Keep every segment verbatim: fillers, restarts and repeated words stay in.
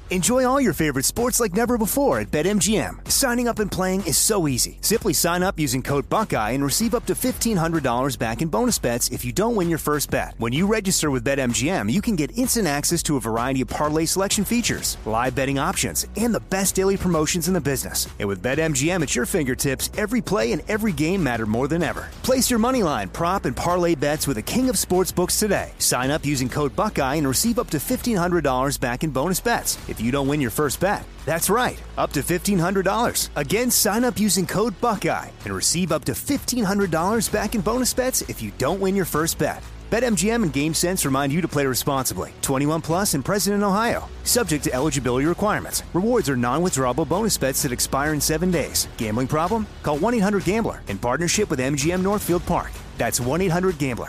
Enjoy all your favorite sports like never before at BetMGM. Signing up and playing is so easy. Simply sign up using code Buckeye and receive up to fifteen hundred dollars back in bonus bets if you don't win your first bet. When you register with BetMGM, you can get instant access to a variety of parlay selection features, live betting options, and the best daily promotions in the business. And with BetMGM at your fingertips, every play and every game matter more than ever. Place your moneyline, prop, and parlay bets with the king of sportsbooks today. Sign up using code Buckeye and receive up to fifteen hundred dollars back in bonus bets if you don't win your first bet. That's right, up to fifteen hundred dollars. Again, sign up using code Buckeye and receive up to fifteen hundred dollars back in bonus bets if you don't win your first bet. BetMGM and GameSense remind you to play responsibly. twenty-one plus and present in Ohio. Subject to eligibility requirements. Rewards are non-withdrawable bonus bets that expire in seven days. Gambling problem? Call one eight hundred gambler in partnership with M G M Northfield Park. That's one eight hundred gambler.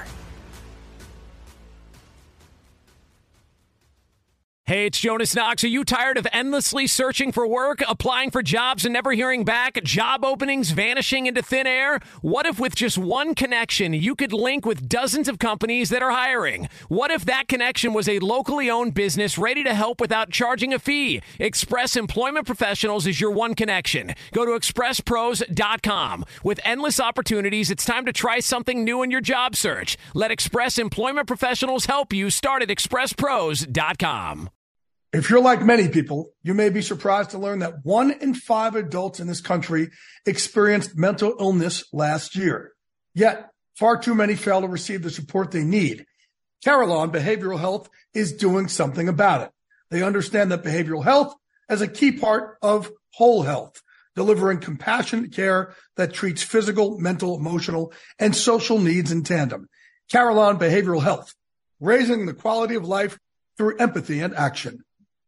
Hey, it's Jonas Knox. Are you tired of endlessly searching for work, applying for jobs and never hearing back, job openings vanishing into thin air? What if with just one connection, you could link with dozens of companies that are hiring? What if that connection was a locally owned business ready to help without charging a fee? Express Employment Professionals is your one connection. Go to express pros dot com. With endless opportunities, it's time to try something new in your job search. Let Express Employment Professionals help you. Start at express pros dot com. If you're like many people, you may be surprised to learn that one in five adults in this country experienced mental illness last year. Yet, far too many fail to receive the support they need. Carillon Behavioral Health is doing something about it. They understand that behavioral health is a key part of whole health, delivering compassionate care that treats physical, mental, emotional, and social needs in tandem. Carillon Behavioral Health, raising the quality of life through empathy and action.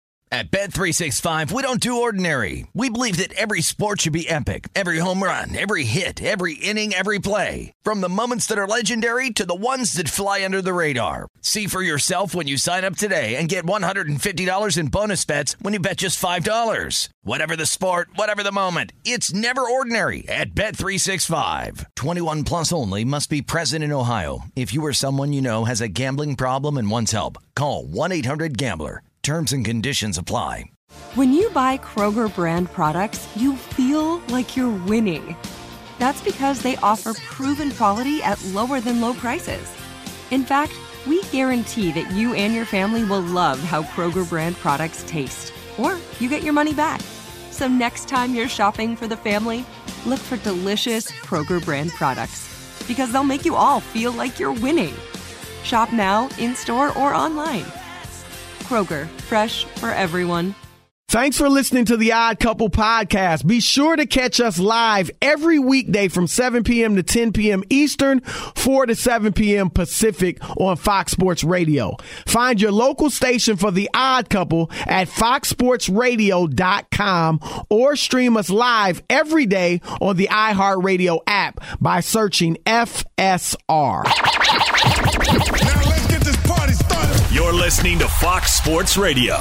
At Bet three sixty-five, we don't do ordinary. We believe that every sport should be epic. Every home run, every hit, every inning, every play. From the moments that are legendary to the ones that fly under the radar. See for yourself when you sign up today and get one hundred fifty dollars in bonus bets when you bet just five dollars. Whatever the sport, whatever the moment, it's never ordinary at Bet three sixty-five. twenty-one plus only. Must be present in Ohio. If you or someone you know has a gambling problem and wants help, call one eight hundred gambler. Terms and conditions apply. When you buy Kroger brand products, you feel like you're winning. That's because they offer proven quality at lower than low prices. In fact, we guarantee that you and your family will love how Kroger brand products taste, or you get your money back. So next time you're shopping for the family, look for delicious Kroger brand products, because they'll make you all feel like you're winning. Shop now, in-store, or online. Kroger, fresh for everyone. Thanks for listening to the Odd Couple podcast. Be sure to catch us live every weekday from seven p.m. to ten p.m. Eastern, four to seven p.m. Pacific on Fox Sports Radio. Find your local station for the Odd Couple at fox sports radio dot com or stream us live every day on the iHeartRadio app by searching F S R. Now let's get this party started. You're listening to Fox Sports Radio.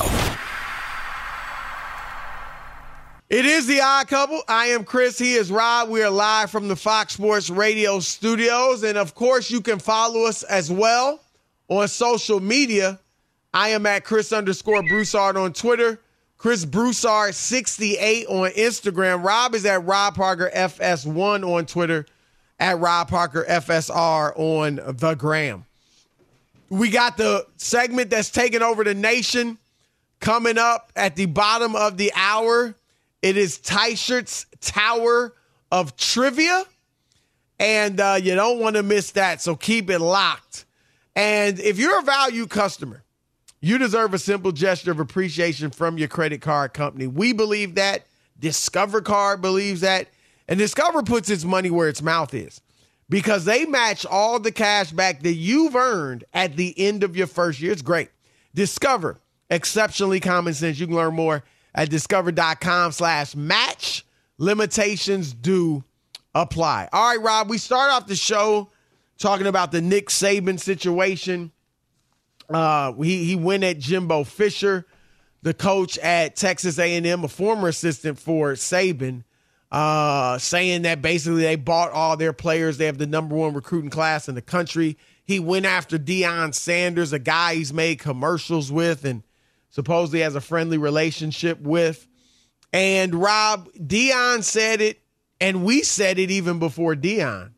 It is the Odd Couple. I am Chris. He is Rob. We are live from the Fox Sports Radio studios. And, of course, you can follow us as well on social media. I am at Chris underscore Broussard on Twitter. Chris Broussard sixty-eight on Instagram. Rob is at Rob Parker F S one on Twitter. At Rob Parker F S R on the gram. We got the segment that's taking over the nation coming up at the bottom of the hour. It is Tyshert's Tower of Trivia, and uh, you don't want to miss that, so keep it locked. And if you're a value customer, you deserve a simple gesture of appreciation from your credit card company. We believe that. Discover Card believes that. And Discover puts its money where its mouth is because they match all the cash back that you've earned at the end of your first year. It's great. Discover, exceptionally common sense. You can learn more at discover.com slash match. Limitations do apply. All right, Rob, we start off the show talking about the Nick Saban situation. Uh, he, he went at Jimbo Fisher, the coach at Texas A and M, a former assistant for Saban, uh, saying that basically they bought all their players. They have the number one recruiting class in the country. He went after Deion Sanders, a guy he's made commercials with, and supposedly has a friendly relationship with. And Rob, Deion said it, and we said it even before Deion.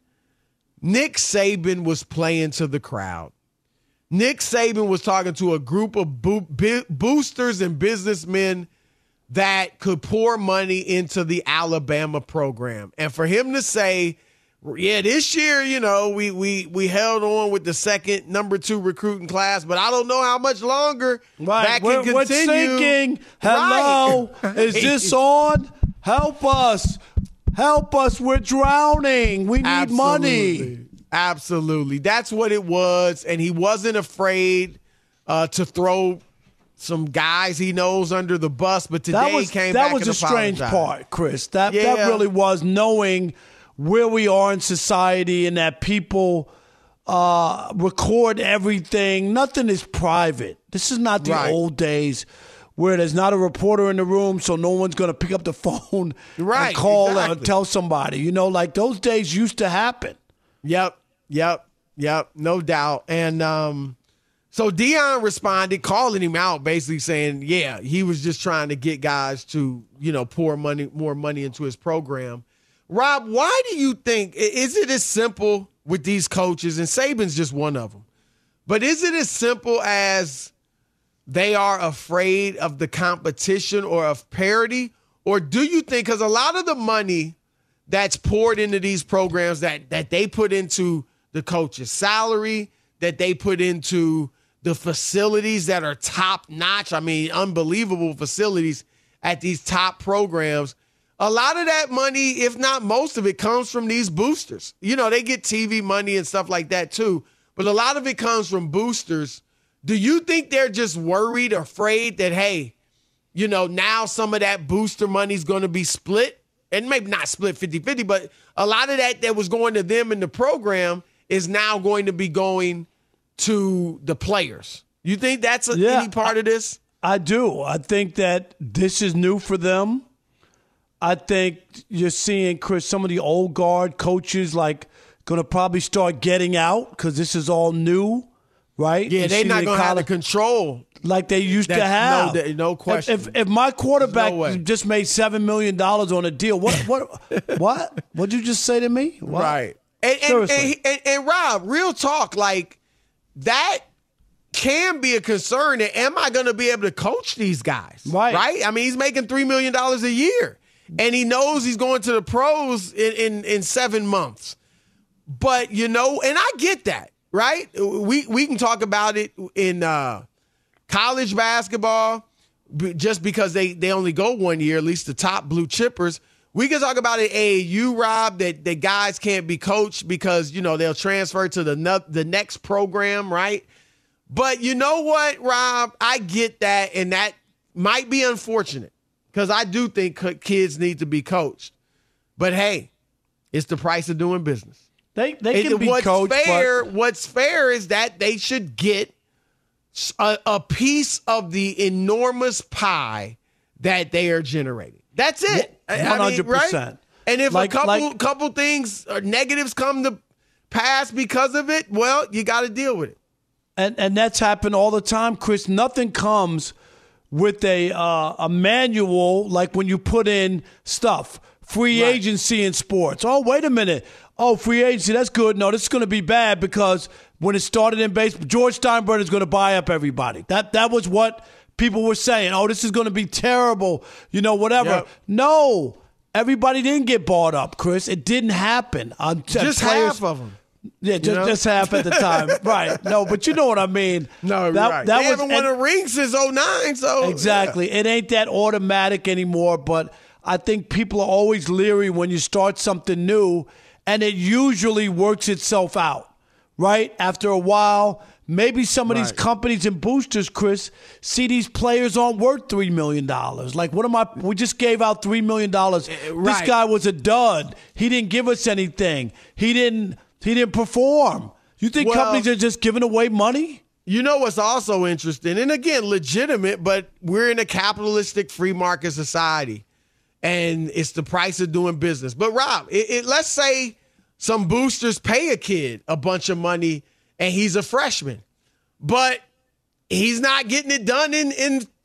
Nick Saban was playing to the crowd. Nick Saban was talking to a group of bo- bi- boosters and businessmen that could pour money into the Alabama program. And for him to say, yeah, this year, you know, we we we held on with the second number two recruiting class, but I don't know how much longer right. that we're, can we're continue. thinking, hello, right. is this on? Help us. Help us. We're drowning. We need Absolutely. money. Absolutely. That's what it was. And he wasn't afraid uh, to throw some guys he knows under the bus. But today that was, he came that back was and a strange apologized. part, Chris. That, yeah. that really was knowing where we are in society and that people uh, record everything. Nothing is private. This is not the right. old days where there's not a reporter in the room, so no one's going to pick up the phone right, and call exactly. and tell somebody. You know, like those days used to happen. Yep, yep, yep, no doubt. And um, so Deion responded, calling him out, basically saying, yeah, he was just trying to get guys to, you know, pour money, more money into his program. Rob, why do you think, is it as simple with these coaches, and Saban's just one of them, but is it as simple as they are afraid of the competition or of parity? Or do you think, because a lot of the money that's poured into these programs that that they put into the coach's salary, that they put into the facilities that are top notch, I mean, unbelievable facilities at these top programs, a lot of that money, if not most of it, comes from these boosters. You know, they get T V money and stuff like that too, but a lot of it comes from boosters. Do you think they're just worried or afraid that, hey, you know, now some of that booster money is going to be split? And maybe not split fifty-fifty, but a lot of that that was going to them in the program is now going to be going to the players. You think that's a, yeah, any part I, of this? I do. I think that this is new for them. I think you're seeing, Chris, some of the old guard coaches like going to probably start getting out because this is all new. Right? Yeah, you they're not going to have the control like they used That's, to have. No, no question. If, if, if my quarterback no just made seven million dollars on a deal, what what what? What'd you just say to me? What? Right. And and, and, and and Rob, real talk, like that can be a concern. And am I going to be able to coach these guys? Right. Right? I mean, he's making three million dollars a year, and he knows he's going to the pros in, in, in seven months. But, you know, and I get that. Right? We we can talk about it in uh, college basketball just because they, they only go one year, at least the top blue chippers. We can talk about it at A A U, Rob, that, that guys can't be coached because, you know, they'll transfer to the, the next program, right? But you know what, Rob? I get that, and that might be unfortunate because I do think kids need to be coached. But, hey, it's the price of doing business. They they can and be what's coached, fair, but what's fair is that they should get a, a piece of the enormous pie that they are generating. That's it. one hundred percent. I mean, right? And if like, a couple like, couple things or negatives come to pass because of it, well, you got to deal with it. And and that's happened all the time, Chris. Nothing comes with a uh, a manual like when you put in stuff. Free right. agency in sports. Oh, wait a minute. Oh, free agency, that's good. No, this is going to be bad because when it started in baseball, George Steinbrenner is going to buy up everybody. That that was what people were saying. Oh, this is going to be terrible, you know, whatever. Yep. No, everybody didn't get bought up, Chris. It didn't happen. Um, just players, half of them. Yeah, just, you know? just half at the time. Right. No, but you know what I mean. No, that, right. That they was, haven't won a ring since oh nine, so. Exactly. Yeah. It ain't that automatic anymore, but I think people are always leery when you start something new, and it usually works itself out, right? After a while, maybe some of right. these companies and boosters, Chris, see these players aren't worth three million dollars. Like, what am I? We just gave out three million dollars. Right. This guy was a dud. He didn't give us anything. He didn't, he didn't perform. You think well, companies are just giving away money? You know what's also interesting, and again, legitimate, but we're in a capitalistic free market society. And it's the price of doing business. But, Rob, it, it, let's say some boosters pay a kid a bunch of money and he's a freshman. But he's not getting it done in, in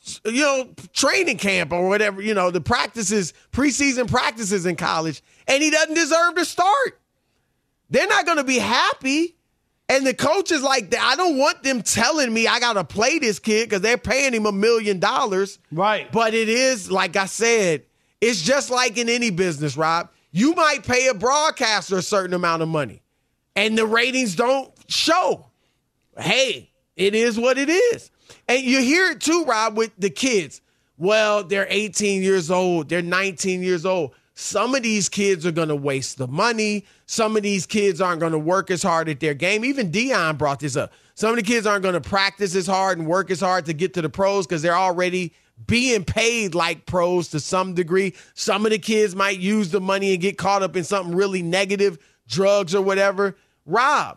you know, training camp or whatever, you know, the practices, preseason practices in college, and he doesn't deserve to start. They're not going to be happy. And the coach is like, I don't want them telling me I got to play this kid because they're paying him a million dollars. Right. But it is, like I said, it's just like in any business, Rob. You might pay a broadcaster a certain amount of money, and the ratings don't show. Hey, it is what it is. And you hear it too, Rob, with the kids. Well, they're eighteen years old. They're nineteen years old. Some of these kids are going to waste the money. Some of these kids aren't going to work as hard at their game. Even Deion brought this up. Some of the kids aren't going to practice as hard and work as hard to get to the pros because they're already being paid like pros to some degree. Some of the kids might use the money and get caught up in something really negative, drugs or whatever. Rob,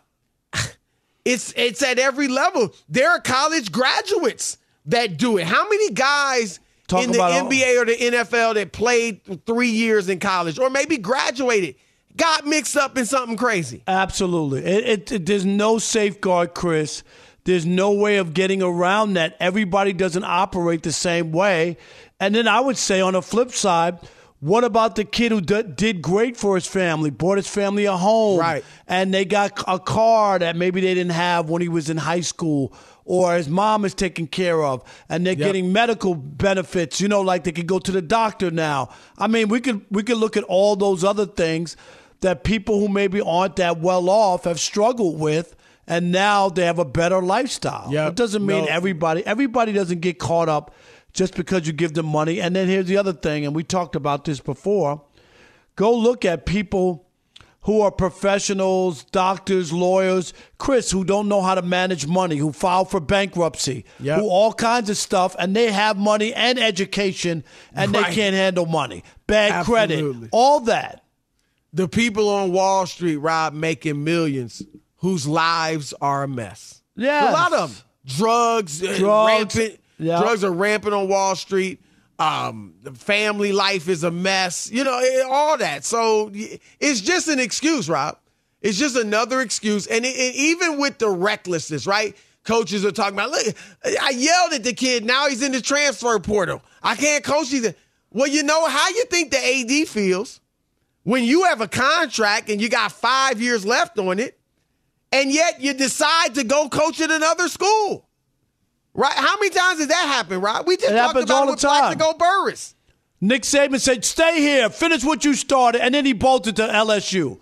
it's it's at every level. There are college graduates that do it. How many guys Talk in the N B A all. or the N F L that played three years in college or maybe graduated got mixed up in something crazy? Absolutely. It, it, it, there's no safeguard, Chris. There's no way of getting around that. Everybody doesn't operate the same way. And then I would say on the flip side, what about the kid who d- did great for his family, bought his family a home, right. and they got a car that maybe they didn't have when he was in high school, or his mom is taken care of, and they're yep. getting medical benefits, you know, like they could go to the doctor now. I mean, we could we could look at all those other things that people who maybe aren't that well off have struggled with, and now they have a better lifestyle. Yep. It doesn't mean no. everybody everybody doesn't get caught up just because you give them money. And then here's the other thing, and we talked about this before. Go look at people who are professionals, doctors, lawyers, Chris, who don't know how to manage money, who file for bankruptcy, yep. who all kinds of stuff, and they have money and education, and right. they can't handle money. Bad Absolutely. credit, all that. The people on Wall Street, Rob, making millions, whose lives are a mess. Yeah, a lot of them. Drugs, drugs, rampant. Yep. Drugs are rampant on Wall Street. Um, the family life is a mess. You know, all that. So it's just an excuse, Rob. It's just another excuse. And, it, and even with the recklessness, right? Coaches are talking about, look, I yelled at the kid. Now he's in the transfer portal. I can't coach either. Well, you know how you think the A D feels when you have a contract and you got five years left on it, and yet you decide to go coach at another school. Right? How many times did that happen, right? We just it talked about all it the with time. Plaxico Burress. Nick Saban said, stay here, finish what you started, and then he bolted to L S U.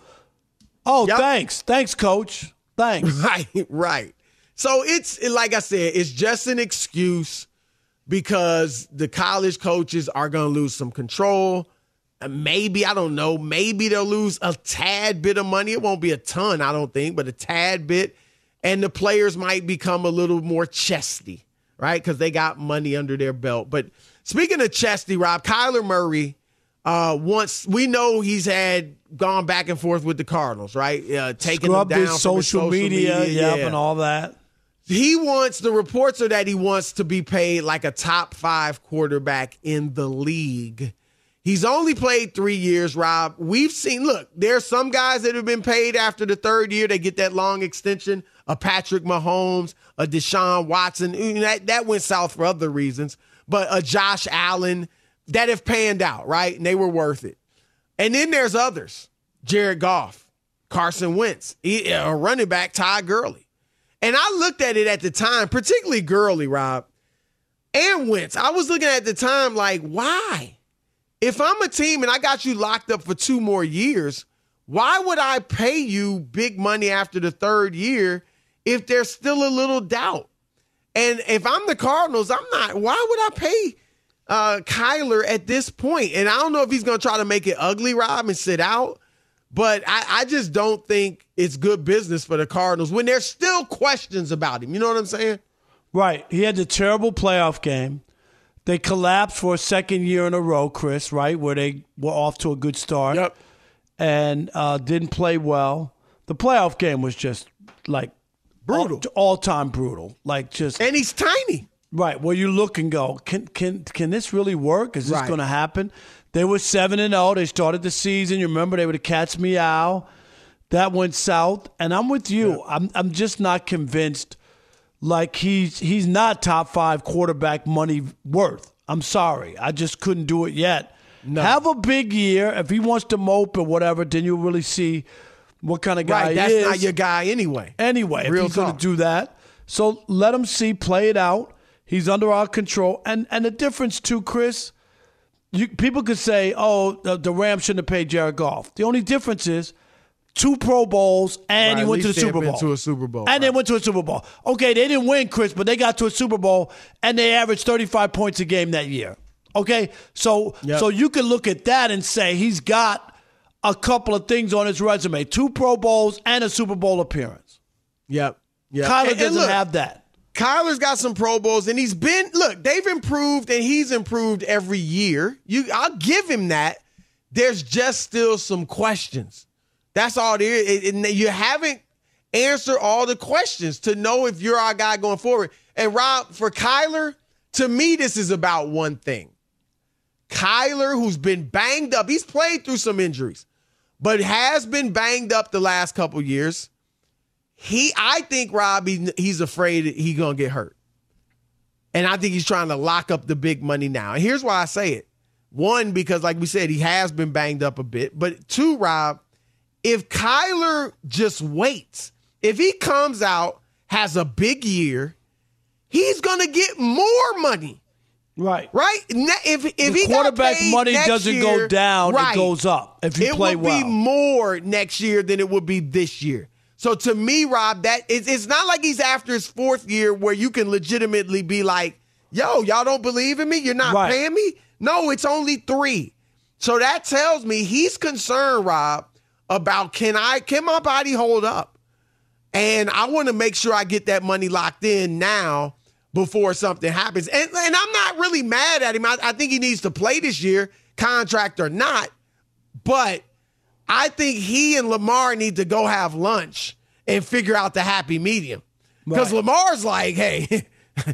Oh, yep. thanks. Thanks, Coach. Thanks. Right, right. So it's, like I said, it's just an excuse because the college coaches are going to lose some control. And maybe, I don't know, maybe they'll lose a tad bit of money. It won't be a ton, I don't think, but a tad bit. And the players might become a little more chesty, right? Because they got money under their belt. But speaking of chesty, Rob, Kyler Murray, uh, once we know he's had gone back and forth with the Cardinals, right? Uh, taking Scrubbed them down his from social, his social media, media, yep, yeah. and all that. He wants, the reports are that he wants to be paid like a top five quarterback in the league. He's only played three years, Rob. We've seen, look, there's some guys that have been paid after the third year. They get that long extension. A Patrick Mahomes, a Deshaun Watson. That, that went south for other reasons. But a Josh Allen that have panned out, right? And they were worth it. And then there's others. Jared Goff, Carson Wentz, a running back, Todd Gurley. And I looked at it at the time, particularly Gurley, Rob, and Wentz. I was looking at the time like, why? If I'm a team and I got you locked up for two more years, why would I pay you big money after the third year if there's still a little doubt? And if I'm the Cardinals, I'm not. Why would I pay uh, Kyler at this point? And I don't know if he's going to try to make it ugly, Rob, and sit out. But I, I just don't think it's good business for the Cardinals when there's still questions about him. You know what I'm saying? Right. He had the terrible playoff game. They collapsed for a second year in a row, Chris, right, where they were off to a good start. Yep. And uh, didn't play well. The playoff game was just like brutal, all, all-time brutal. Like just, and he's tiny, right? Where you look and go, can can can this really work? Is this right. going to happen? They were seven and zero. They started the season. You remember they were the Cats Meow. That went south, and I'm with you. Yep. I'm I'm just not convinced like he's he's not top five quarterback money worth. I'm sorry. I just couldn't do it yet. No. Have a big year. If he wants to mope or whatever, then you'll really see what kind of guy right, he that's is. That's not your guy anyway. Anyway, Real if he's going to do that. So let him see, play it out. He's under our control. And and the difference, too, Chris, you, people could say, oh, the, the Rams shouldn't have paid Jared Goff. The only difference is two Pro Bowls and right, he went to the Super Bowl. To a Super Bowl. And right. they went to a Super Bowl. Okay, they didn't win, Chris, but they got to a Super Bowl and they averaged thirty-five points a game that year. Okay, so yep. so you can look at that and say he's got a couple of things on his resume: two Pro Bowls and a Super Bowl appearance. Yep. Yep. Kyler and, doesn't and look, have that. Kyler's got some Pro Bowls, and he's been look. They've improved, and he's improved every year. You, I'll give him that. There's just still some questions. That's all there is. It, it, you haven't answered all the questions to know if you're our guy going forward. And Rob, for Kyler, to me, this is about one thing. Kyler, who's been banged up, he's played through some injuries, but has been banged up the last couple years. He, I think, Rob, he, he's afraid he's going to get hurt. And I think he's trying to lock up the big money now. And here's why I say it. One, because like we said, he has been banged up a bit. But two, Rob, if Kyler just waits, if he comes out, has a big year, he's going to get more money. Right. Right? If, if the he quarterback money doesn't year, go down, right, it goes up if you it play well. It would be more next year than it would be this year. So to me, Rob, that it's, it's not like he's after his fourth year where you can legitimately be like, yo, y'all don't believe in me? You're not right. paying me? No, it's only three. So that tells me he's concerned, Rob, about can I can my body hold up? And I want to make sure I get that money locked in now before something happens. And, and I'm not really mad at him. I, I think he needs to play this year, contract or not. But I think he and Lamar need to go have lunch and figure out the happy medium. Because right. Lamar's like, hey,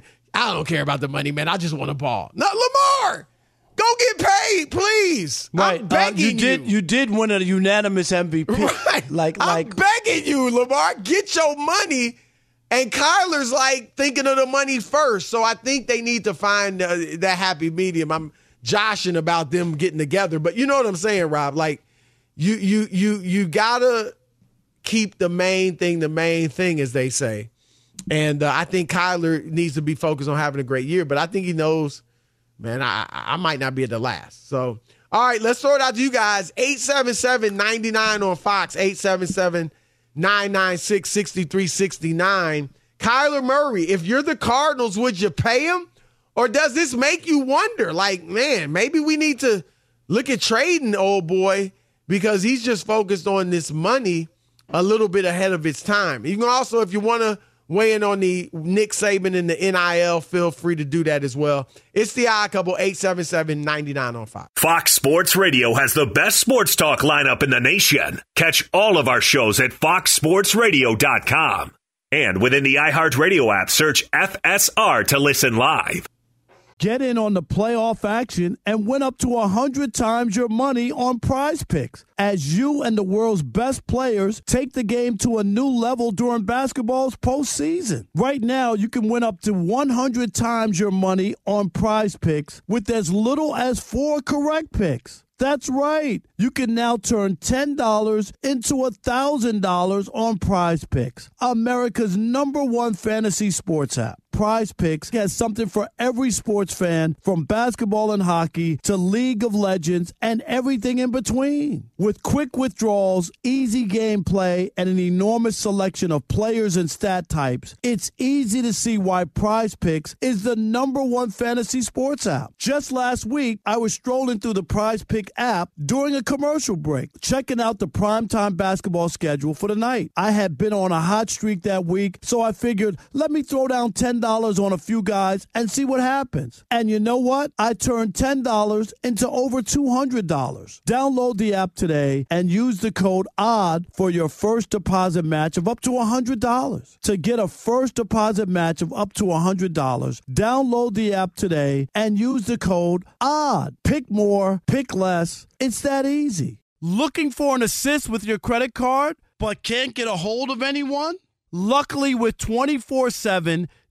I don't care about the money, man. I just want a ball. No, Lamar, go get paid, please. Right. I'm begging uh, you. Did, you. You did win a unanimous M V P. Right. Like, I'm like, begging you, Lamar. Get your money. And Kyler's like thinking of the money first. So I think they need to find uh, that happy medium. I'm joshing about them getting together. But you know what I'm saying, Rob? Like, you you you you gotta keep the main thing the main thing, as they say. And uh, I think Kyler needs to be focused on having a great year. But I think he knows, man, I, I might not be at the last. So, all right, let's throw it out to you guys. eight seven seven, nine nine on Fox, eight seven seven, nine nine six, six three six nine. Kyler Murray, if you're the Cardinals, would you pay him? Or does this make you wonder, like, man, maybe we need to look at trading old boy because he's just focused on this money a little bit ahead of its time. You can also, if you want to weigh in on the Nick Saban and the N I L, feel free to do that as well. It's the Odd Couple, eight seven seven, nine nine on Fox. Fox Sports Radio has the best sports talk lineup in the nation. Catch all of our shows at fox sports radio dot com. And within the iHeartRadio app, search F S R to listen live. Get in on the playoff action and win up to one hundred times your money on Prize Picks as you and the world's best players take the game to a new level during basketball's postseason. Right now, you can win up to one hundred times your money on Prize Picks with as little as four correct picks. That's right. You can now turn ten dollars into one thousand dollars on Prize Picks, America's number one fantasy sports app. Prize Picks has something for every sports fan, from basketball and hockey to League of Legends and everything in between. With quick withdrawals, easy gameplay, and an enormous selection of players and stat types, it's easy to see why Prize Picks is the number one fantasy sports app. Just last week, I was strolling through the Prize Pick app during a commercial break, checking out the primetime basketball schedule for the night. I had been on a hot streak that week, so I figured, let me throw down ten dollars on a few guys and see what happens. And you know what? I turned ten dollars into over two hundred dollars. Download the app today and use the code ODD for your first deposit match of up to one hundred dollars. To get a first deposit match of up to one hundred dollars, download the app today and use the code ODD. Pick more, pick less. It's that easy. Looking for an assist with your credit card but can't get a hold of anyone? Luckily, with twenty-four seven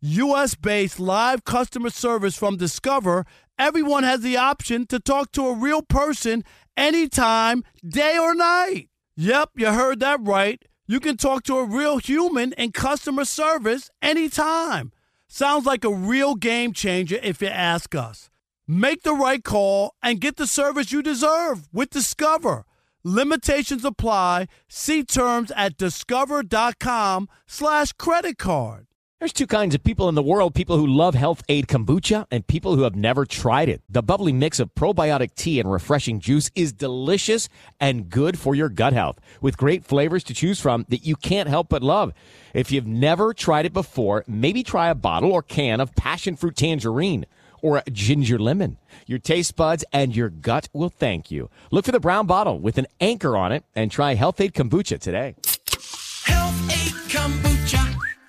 U S-based live customer service from Discover, everyone has the option to talk to a real person anytime, day or night. Yep, you heard that right. You can talk to a real human in customer service anytime. Sounds like a real game changer if you ask us. Make the right call and get the service you deserve with Discover. Limitations apply. See terms at discover.com slash credit card. There's two kinds of people in the world, people who love Health Aid Kombucha and people who have never tried it. The bubbly mix of probiotic tea and refreshing juice is delicious and good for your gut health, with great flavors to choose from that you can't help but love. If you've never tried it before, maybe try a bottle or can of passion fruit tangerine or ginger lemon. Your taste buds and your gut will thank you. Look for the brown bottle with an anchor on it and try Health Aid Kombucha today. Health Aid Kombucha.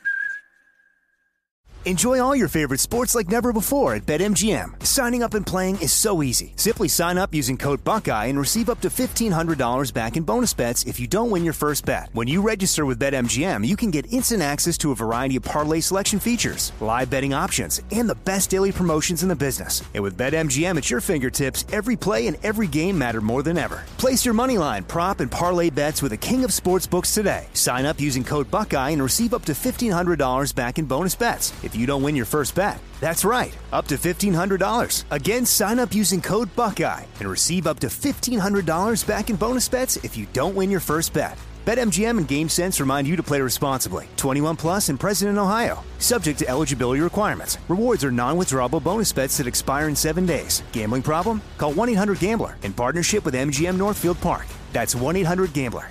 Enjoy all your favorite sports like never before at BetMGM. Signing up and playing is so easy. Simply sign up using code Buckeye and receive up to fifteen hundred dollars back in bonus bets if you don't win your first bet. When you register with BetMGM, you can get instant access to a variety of parlay selection features, live betting options, and the best daily promotions in the business. And with BetMGM at your fingertips, every play and every game matter more than ever. Place your moneyline, prop, and parlay bets with the king of sportsbooks today. Sign up using code Buckeye and receive up to fifteen hundred dollars back in bonus bets if you don't win your first bet. That's right, up to fifteen hundred dollars. Again, sign up using code Buckeye and receive up to fifteen hundred dollars back in bonus bets if you don't win your first bet. BetMGM and GameSense remind you to play responsibly. twenty-one plus and present in Ohio. Subject to eligibility requirements. Rewards are non-withdrawable bonus bets that expire in seven days. Gambling problem? Call one eight hundred gambler in partnership with M G M Northfield Park. That's one eight hundred gambler.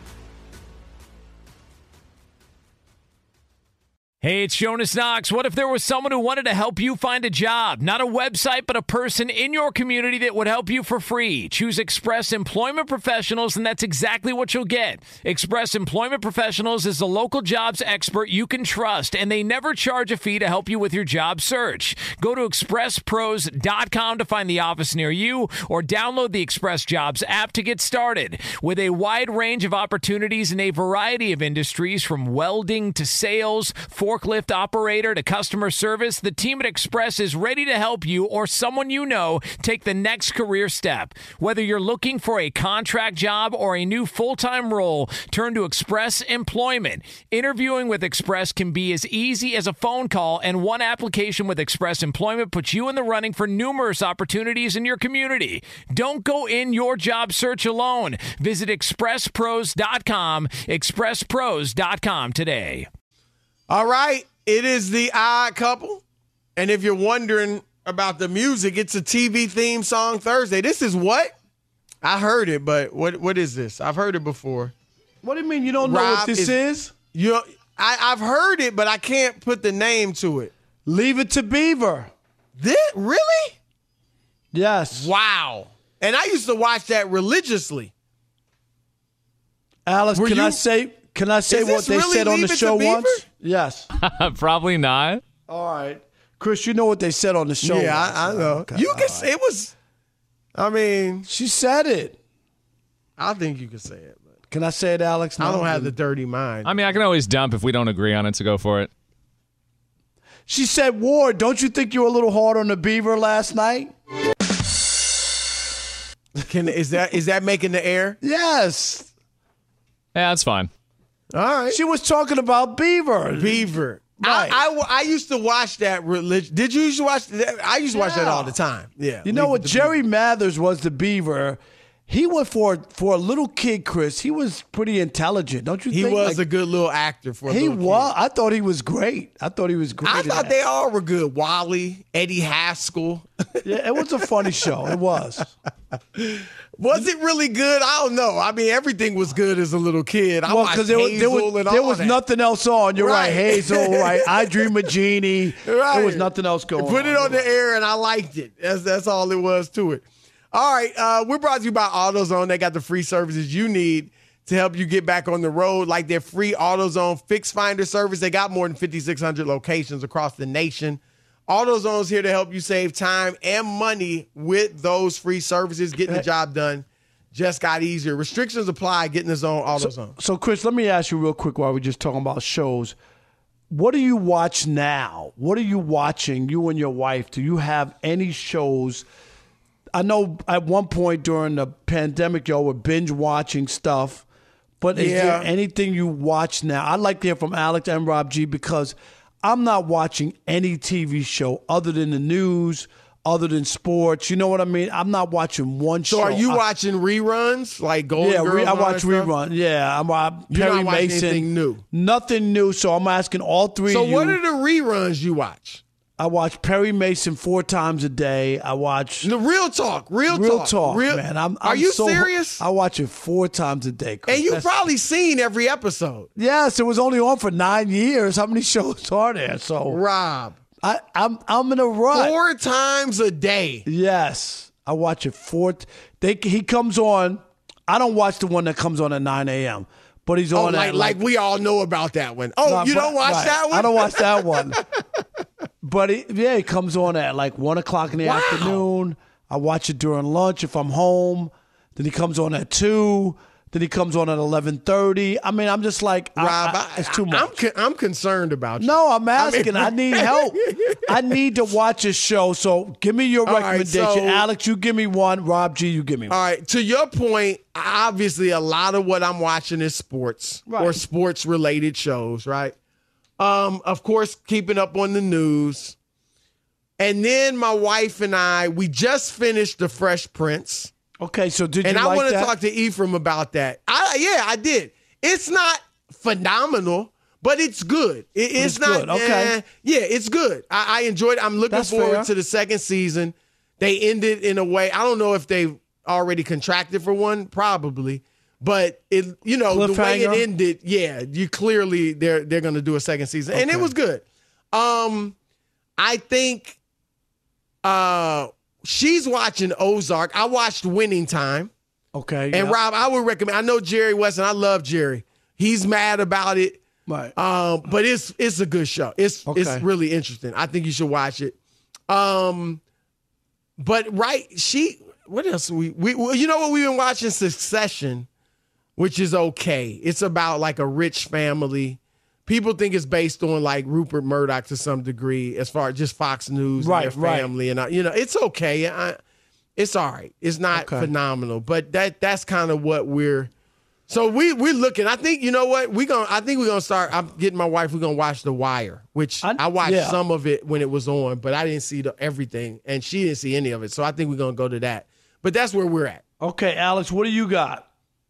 Hey, it's Jonas Knox. What if there was someone who wanted to help you find a job? Not a website, but a person in your community that would help you for free. Choose Express Employment Professionals, and that's exactly what you'll get. Express Employment Professionals is the local jobs expert you can trust, and they never charge a fee to help you with your job search. Go to express pros dot com to find the office near you, or download the Express Jobs app to get started. With a wide range of opportunities in a variety of industries, from welding to sales, for forklift operator to customer service, the team at Express is ready to help you or someone you know take the next career step. Whether you're looking for a contract job or a new full-time role, turn to Express Employment. Interviewing with Express can be as easy as a phone call, and one application with Express Employment puts you in the running for numerous opportunities in your community. Don't go in your job search alone. Visit express pros dot com, express pros dot com today. All right, it is the Odd Couple, and if you're wondering about the music, it's a T V theme song Thursday. This is what? I heard it, but what what is this? I've heard it before. What do you mean you don't know Rob what this is? is? You, I, I've heard it, but I can't put the name to it. Leave It to Beaver. This, really? Yes. Wow. And I used to watch that religiously. Alice, Were can you- I say can I say Is what this they really said on the Leave It to show Beaver? once? Yes. Probably not. All right. Chris, you know what they said on the show Yeah, once. I, I know. Okay, you all can right. say it was, I mean, She said it. I think you can say it. But Can I say it, Alex? I No? don't have the dirty mind. I mean, I can always dump if we don't agree on it, so go for it. She said, Ward, don't you think you were a little hard on the Beaver last night? Can is that is that making the air? Yes. Yeah, that's fine. All right. She was talking about Beaver. Beaver. Right. I, I, I used to watch that religion. Did you used to watch that? I used to watch that Yeah. all the time. Yeah. You know Leave what? It to Jerry Beaver. Mathers was the Beaver. He went for for a little kid, Chris. He was pretty intelligent, don't you He think? was Like, a good little actor for a he little was. kid. I thought he was great. I thought he was great. I in thought that. they all were good. Wally, Eddie Haskell. Yeah, it was a funny show. It was. Was it really good? I don't know. I mean, everything was good as a little kid. I Well, watched because there, was- there Hazel was and there all was that. nothing else on. You're right, Right. Hazel. Right, I Dream of Jeannie. Right. There was nothing else going. Put it on the air, and I liked it. That's that's all it was to it. All right, uh, we're brought to you by AutoZone. They got the free services you need to help you get back on the road, like their free AutoZone Fix Finder service. They got more than fifty-six hundred locations across the nation. AutoZone's here to help you save time and money with those free services. Getting the job done just got easier. Restrictions apply. Get in the zone, AutoZone. So, Chris, let me ask you real quick while we're just talking about shows. what do you watch now? What are you watching, you and your wife? Do you have any shows? I know at one point during the pandemic, y'all were binge watching stuff. But is Yeah. there anything you watch now? I'd like to hear from Alex and Rob G because I'm not watching any T V show other than the news, other than sports. You know what I mean? I'm not watching one show. So are you I, watching reruns like Golden yeah, Girls? re, I and all watch that stuff? reruns. Yeah, I'm uh, You're Perry not watching Mason. anything new? Nothing new. So I'm asking all three So of you. what are the reruns you watch? I watch Perry Mason four times a day. I watch The real talk, real, Real talk, Talk, real, man. I'm, are I'm you so, serious? I watch it four times a day. Chris. And you've That's- probably seen every episode. Yes, it was only on for nine years. How many shows are there? So Rob, I, I'm I'm in a rut. four times a day. Yes, I watch it four. They he comes on. I don't watch the one that comes on at nine a.m. But he's Oh, on like, at like we all know about that one. Oh, Nah, you but- don't watch right. that one? I don't watch that one. But he, yeah, it comes on at like one o'clock in the Wow. afternoon. I watch it during lunch if I'm home. Then he comes on at two. Then he comes on at eleven thirty. I mean, I'm just like, I- Rob, I- I, it's too I- much. I'm, con- I'm concerned about you. No, I'm asking. I, mean- need help. I need to watch a show. So give me your All right, recommendation. so- Alex, you give me one. Rob G, you give me one. All right, to your point, obviously a lot of what I'm watching is sports Right. or sports related shows, right? Um, of course, keeping up on the news. And then my wife and I, we just finished The Fresh Prince. Okay, so did And you I like want to that? talk to Ephraim about that. I, yeah, I did. It's not phenomenal, but it's good. It, it's, It's not. good, okay. eh, yeah, it's good. I, I enjoyed it. I'm looking That's forward fair. to the second season. They ended in a way. I don't know if they've already contracted for one, probably. But it, you know, the way it Cliffhanger? ended, yeah, you clearly they're they're going to do a second season, and it Okay. was good. Um, I think, uh, she's watching Ozark. I watched Winning Time. Okay. And yeah. Rob, I would recommend. I know Jerry Weston. I love Jerry. He's mad about it, Right. um, but it's it's a good show. It's Okay. it's really interesting. I think you should watch it. Um, but right, she. What else we we well, you know what we've been watching? Succession, which is okay. It's about like a rich family. People think it's based on like Rupert Murdoch to some degree, as far as just Fox News Right, and their right. family, and I, you know, it's okay. I, it's all right. It's not Okay. phenomenal, but that that's kind of what we're. So we we're looking. I think you know what we gonna. I think we're gonna start. I'm getting my wife. We're gonna watch The Wire, which I, I- watched yeah. some of it when it was on, but I didn't see the, everything, and she didn't see any of it. So I think we're gonna go to that. But that's where we're at. Okay, Alex, what do you got?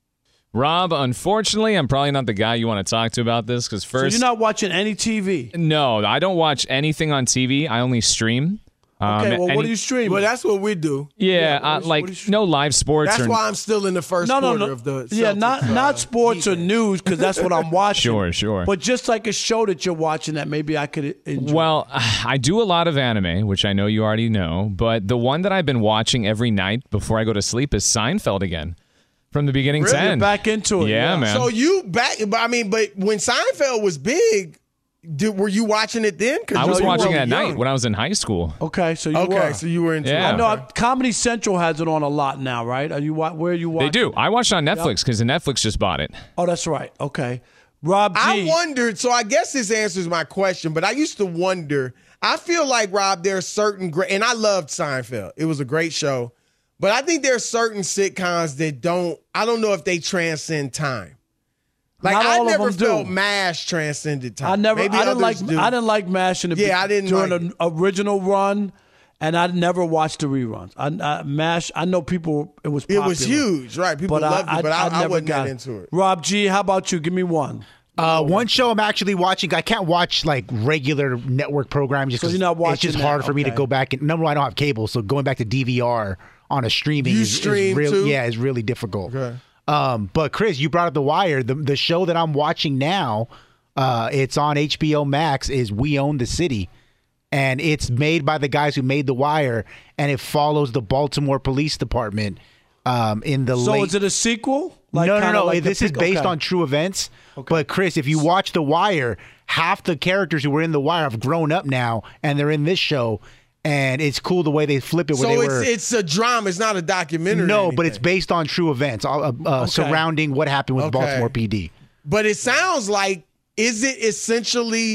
Rob, unfortunately, I'm probably not the guy you want to talk to about this because So first, you're not watching any T V? no, I don't watch anything on T V. I only stream. Um, Okay, well, what any- are you streaming? Well, that's what we do. Yeah, what uh, is- like what is- no live sports. That's or, why I'm still in the first no, no, quarter no. of the. yeah, Celtics, not uh, not sports or defense. news because that's what I'm watching. Sure, sure. But just like a show that you're watching that maybe I could enjoy. Well, I do a lot of anime, which I know you already know, but the one that I've been watching every night before I go to sleep is Seinfeld again, from the beginning Really? to end. You're back into it, Yeah, yeah. man. So you back? but I mean, but when Seinfeld was big, did, were you watching it then? 'Cause I you was were watching it young. at night when I was in high school. okay, so you Okay, were. so you were into. Yeah. it. I know Okay. Comedy Central has it on a lot now, right? Are you wa- where are you watching? They do. I watched it on Netflix because Netflix just bought it. Oh, that's right. Okay, Rob G. I wondered. So I guess this answers my question, but I used to wonder. I feel like Rob, there are certain great, and I loved Seinfeld. It was a great show, but I think there are certain sitcoms that don't. I don't know if they transcend time. Like Not I all of never them do. felt MASH transcended time. I never. Maybe I didn't like. others do. I didn't like MASH in the Yeah, be- I didn't during like the original run, and I never watched the reruns. I, I MASH. I know people. It was. It Popular, was huge, right? People but loved I, it, but I, I, never wasn't got that into it. Rob G. How about you? Give me one. Uh, one show I'm actually watching. I can't watch like regular network programs just So 'cause you're not it's watching just that, hard for me to okay. go back. And number one, I don't have cable, so going back to D V R on a streaming You is, is stream, really too? yeah, is really difficult. Okay. Um, but Chris, you brought up The Wire. The the show that I'm watching now, uh, it's on H B O Max. Is We Own the City, and it's made by the guys who made The Wire, and it follows the Baltimore Police Department. Um, in the So late is it a sequel? Like, no, no, kinda no. like the this is pic- based okay. on true events. But Chris, if you watch The Wire, half the characters who were in The Wire have grown up now, and they're in this show. And it's cool the way they flip it. Where So they it's were, it's a drama. It's not a documentary. or no, but anything. it's based on true events uh, uh, surrounding what happened with Okay. Baltimore P D. But it sounds like, is it essentially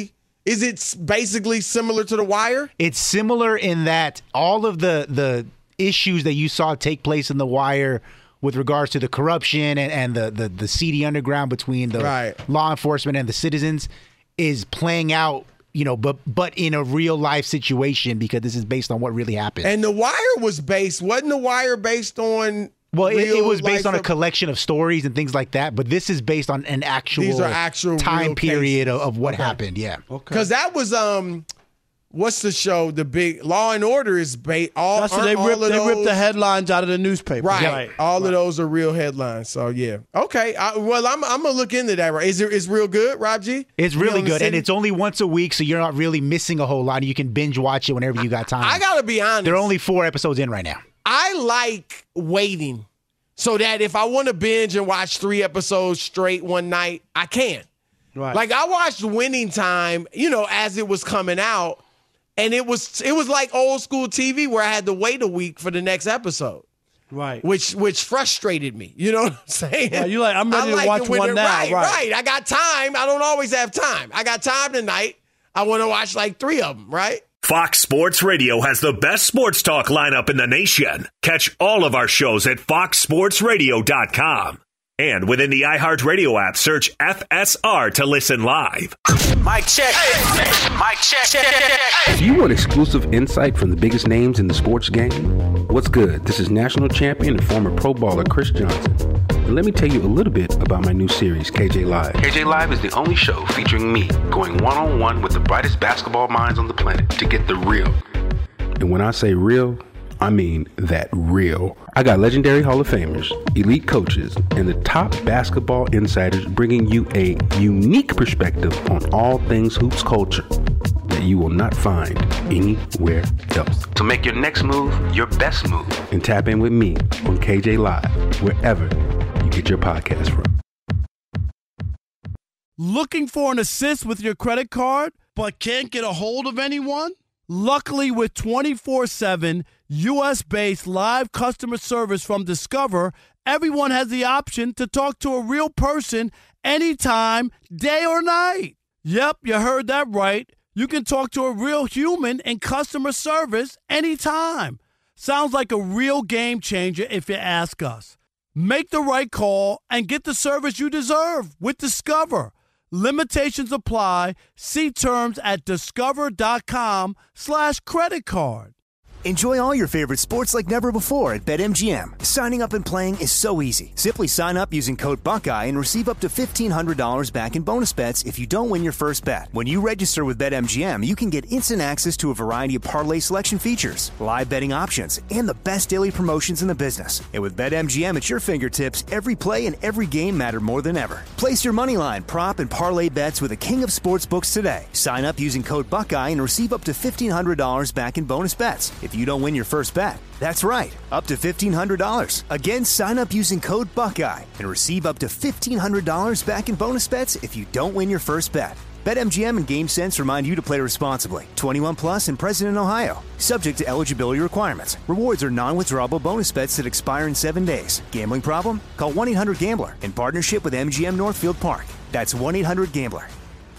is it basically similar to The Wire? It's similar in that all of the the issues that you saw take place in The Wire with regards to the corruption and, and the, the, the seedy underground between the right. law enforcement and the citizens is playing out, you know, but but in a real life situation because this is based on what really happened. And The Wire was based, wasn't The Wire based on Well, it, it was based on a of, collection of stories and things like that, but this is based on an actual, these are actual time period of, of what okay. happened. Yeah, because okay. that was um, what's the show? The big Law and Order is based. All That's what they all ripped. They those, ripped the headlines out of the newspaper. Right, right. all right. of those are real headlines. So yeah, okay. I, well, I'm I'm gonna look into that. Right? Is it is real good, Rob G? It's really good, City? and it's only once a week, so you're not really missing a whole lot. You can binge watch it whenever you got time. I, I gotta be honest. There are only four episodes in right now. I like waiting. So that if I want to binge and watch three episodes straight one night, I can. Right. Like I watched Winning Time, you know, as it was coming out, and it was it was like old school T V where I had to wait a week for the next episode. Right. Which which frustrated me. You know what I'm saying? Yeah, you like I'm ready like to watch one it, now. Right, right, right. I got time. I don't always have time. I got time tonight. I want to watch like three of them, right? Fox Sports Radio has the best sports talk lineup in the nation. Catch all of our shows at fox sports radio dot com. And within the iHeartRadio app, search F S R to listen live. Mic check. Mic check. Do you want exclusive insight from the biggest names in the sports game? What's good? This is national champion and former pro baller Chris Johnson. And let me tell you a little bit about my new series, K J Live. K J Live is the only show featuring me going one-on-one with the brightest basketball minds on the planet to get the real. And when I say real, I mean that real. I got legendary Hall of Famers, elite coaches, and the top basketball insiders bringing you a unique perspective on all things hoops culture that you will not find anywhere else. So make your next move your best move and tap in with me on K J Live, wherever you get your podcast from. Looking for an assist with your credit card, but can't get a hold of anyone? Luckily, with twenty-four seven U S-based live customer service from Discover, everyone has the option to talk to a real person anytime, day or night. Yep, you heard that right. You can talk to a real human in customer service anytime. Sounds like a real game changer if you ask us. Make the right call and get the service you deserve with Discover. Limitations apply. See terms at discover.com slash credit card. Enjoy all your favorite sports like never before at BetMGM. Signing up and playing is so easy. Simply sign up using code Buckeye and receive up to fifteen hundred dollars back in bonus bets if you don't win your first bet. When you register with BetMGM, you can get instant access to a variety of parlay selection features, live betting options, and the best daily promotions in the business. And with BetMGM at your fingertips, every play and every game matter more than ever. Place your moneyline, prop, and parlay bets with the king of sportsbooks today. Sign up using code Buckeye and receive up to fifteen hundred dollars back in bonus bets if you don't win your first bet. That's right, up to fifteen hundred dollars. Again, sign up using code Buckeye and receive up to fifteen hundred dollars back in bonus bets if you don't win your first bet. BetMGM and GameSense remind you to play responsibly. twenty-one plus and present in Ohio. Subject to eligibility requirements. Rewards are non-withdrawable bonus bets that expire in seven days. Gambling problem? Call one eight hundred gambler in partnership with M G M Northfield Park. That's one eight hundred gambler.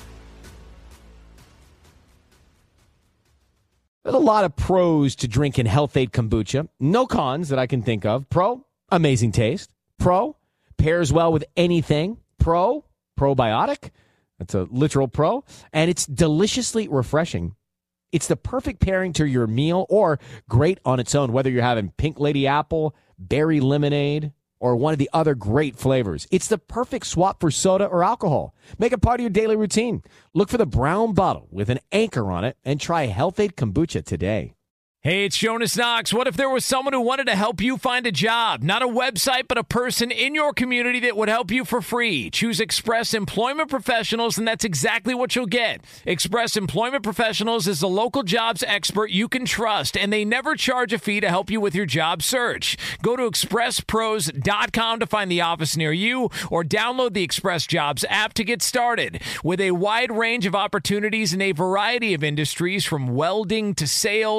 There's a lot of pros to drinking Health Aid Kombucha. No cons that I can think of. Pro, amazing taste. Pro, pairs well with anything. Pro, probiotic. That's a literal pro. And it's deliciously refreshing. It's the perfect pairing to your meal or great on its own, whether you're having pink lady apple, berry lemonade, or one of the other great flavors. It's the perfect swap for soda or alcohol. Make it part of your daily routine. Look for the brown bottle with an anchor on it and try Health Aid Kombucha today. Hey, it's Jonas Knox. What if there was someone who wanted to help you find a job? Not a website, but a person in your community that would help you for free. Choose Express Employment Professionals, and that's exactly what you'll get. Express Employment Professionals is the local jobs expert you can trust, and they never charge a fee to help you with your job search. Go to express pros dot com to find the office near you, or download the Express Jobs app to get started. With a wide range of opportunities in a variety of industries, from welding to sales, for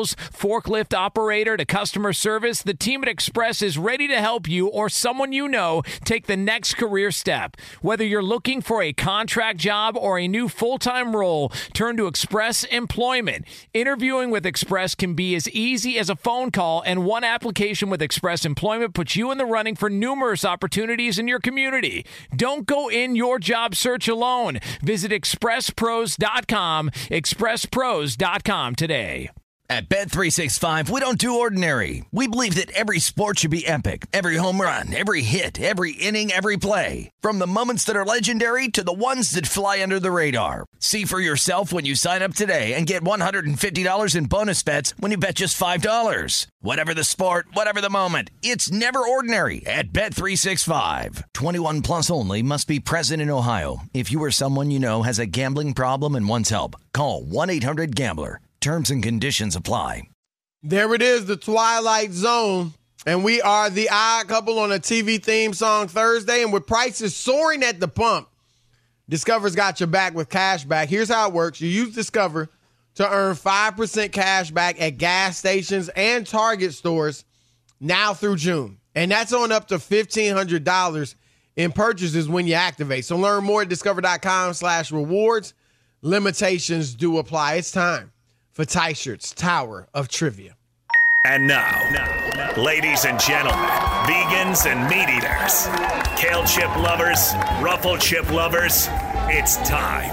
forklift operator to customer service, the team at Express is ready to help you or someone you know take the next career step. Whether you're looking for a contract job or a new full-time role, turn to Express Employment. Interviewing with Express can be as easy as a phone call, and one application with Express Employment puts you in the running for numerous opportunities in your community. Don't go in your job search alone. Visit express pros dot com, express pros dot com today. At Bet three sixty-five, we don't do ordinary. We believe that every sport should be epic. Every home run, every hit, every inning, every play. From the moments that are legendary to the ones that fly under the radar. See for yourself when you sign up today and get one hundred fifty dollars in bonus bets when you bet just five dollars. Whatever the sport, whatever the moment, it's never ordinary at Bet three sixty-five. twenty-one plus only. Must be present in Ohio. If you or someone you know has a gambling problem and wants help, call one eight hundred gambler. Terms and conditions apply. There it is, the Twilight Zone. And we are the Odd Couple on a T V theme song Thursday. And with prices soaring at the pump, Discover's got your back with cash back. Here's how it works. You use Discover to earn five percent cash back at gas stations and Target stores now through June. And that's on up to fifteen hundred dollars in purchases when you activate. So learn more at discover.com slash rewards. Limitations do apply. It's time for Tyshert's Tower of Trivia. And now, now, ladies and gentlemen, vegans and meat eaters, kale chip lovers, ruffle chip lovers, it's time.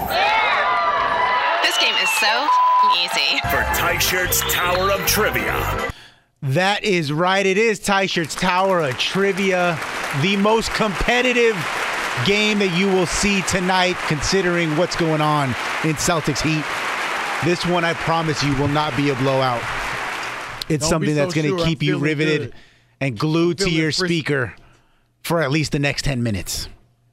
This game is so easy. For Tyshert's Tower of Trivia. That is right. It is Tyshert's Tower of Trivia, the most competitive game that you will see tonight, considering what's going on in Celtics Heat. This one, I promise you, will not be a blowout. It's Don't something so that's going to sure. keep I'm you feeling riveted good. and glued to Feeling your frisky. speaker for at least the next ten minutes.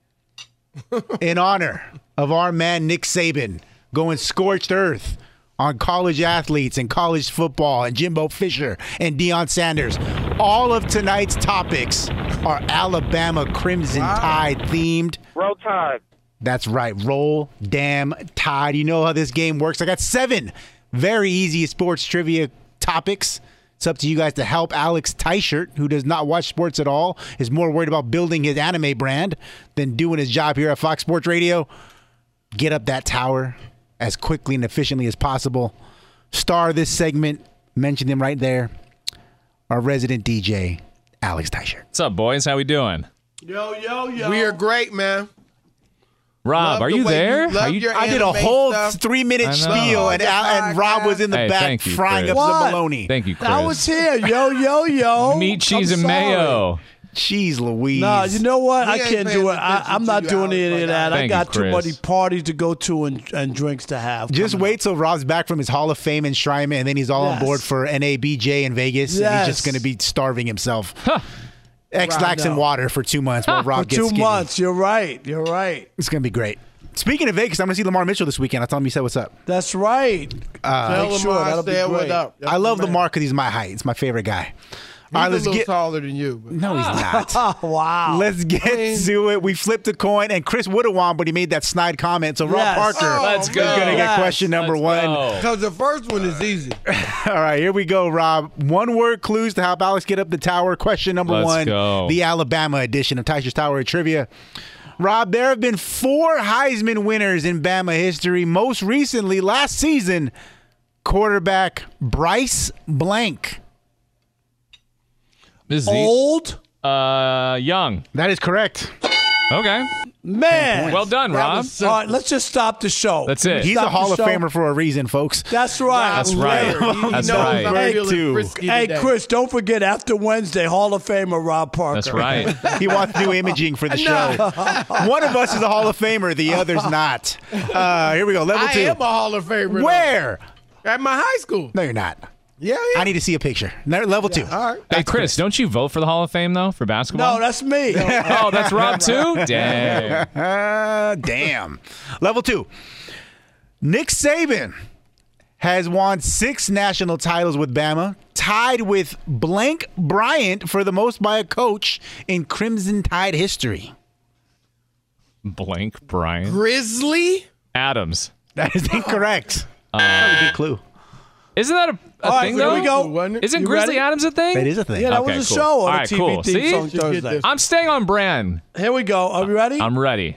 In honor of our man Nick Saban going scorched earth on college athletes and college football and Jimbo Fisher and Deion Sanders, all of tonight's topics are Alabama Crimson Wow. Tide themed. Roll Tide. That's right. Roll damn Tide. You know how this game works. I got seven very easy sports trivia topics. It's up to you guys to help Alex Tyshirt, who does not watch sports at all, is more worried about building his anime brand than doing his job here at Fox Sports Radio. Get up that tower as quickly and efficiently as possible. Star this segment. Mention him right there. Our resident D J, Alex Tyshirt. What's up, boys? How we doing? Yo, yo, yo. We are great, man. Rob, Love are the you way there? you love Are you? your I did a anime whole stuff. three-minute I know. spiel, and, Al, and Rob was in the Hey, back thank you, frying Chris. up What? some bologna. Thank you, Chris. I was here. Yo, yo, yo. Meat, cheese, I'm and sorry. mayo. Jeez Louise. No, you know what? We I ain't can't paying do it. I, attention I'm to not you, doing Alex, any like of that. that. I Thank got you, too Chris. many parties to go to and, and drinks to have. Just coming wait up. till Rob's back from his Hall of Fame enshrinement, and then he's all on Yes. board for N A B J in Vegas, and he's just Yes. going to be starving himself. Huh. X-Lax and no. water for two months while Rob For gets two skinny. months. You're right. You're right. It's going to be great. Speaking of Vegas, I'm going to see Lamar Mitchell this weekend. I told him you said what's up. That's right. Tell Make sure. Lamar I That'll be said what great. up. That's I love the man. Lamar because he's my height. He's my favorite guy. He's All right, a let's little get. taller than you. But. No, he's not. Oh, wow. Let's get to it. We flipped a coin, and Chris would have won, but he made that snide comment. So Rob Yes. Parker Oh, Let's man. go. is going to get Yes. question number Let's one. go. Because the first one is easy. All right, here we go, Rob. One word clues to help Alex get up the tower. Question number Let's one, go. the Alabama edition of Tysher's Tower of Trivia. Rob, there have been four Heisman winners in Bama history. Most recently, last season, quarterback Bryce Blank. This is the- Old? uh, young. That is correct. Okay. Man. Well done, That Rob. was All right, let's just stop the show. That's Can we it. He's stop a Hall the of show? Famer for a reason, folks. That's right. That's right. He, he That's knows right. I'm Hey, feeling two. frisky Hey, today. Chris, don't forget after Wednesday, Hall of Famer Rob Parker. That's right. He wants to do imaging for the show. One of us is a Hall of Famer, the other's not. Uh, here we go, level I two. am a Hall of Famer. Where? At my high school. No, you're not. Yeah, yeah. I need to see a picture. Ne- Level two. All right. Hey, Chris, don't you vote for the Hall of Fame, though, for basketball? No, that's me. Oh, that's Rob, too? Dang. Uh, damn. Level two. Nick Saban has won six national titles with Bama, tied with Blank Bryant for the most by a coach in Crimson Tide history. Blank Brian. Grizzly? Adams. That is incorrect. Uh, That's a good clue. Isn't that a a All right, thing, here though? we go. Wasn't it? Isn't You Grizzly ready? Adams a thing? That is a thing. Yeah, that Okay, was a cool. show on All a right, T V cool. theme See? song Should get Thursday. this. I'm staying on brand. Here we go. Are we ready? I'm ready.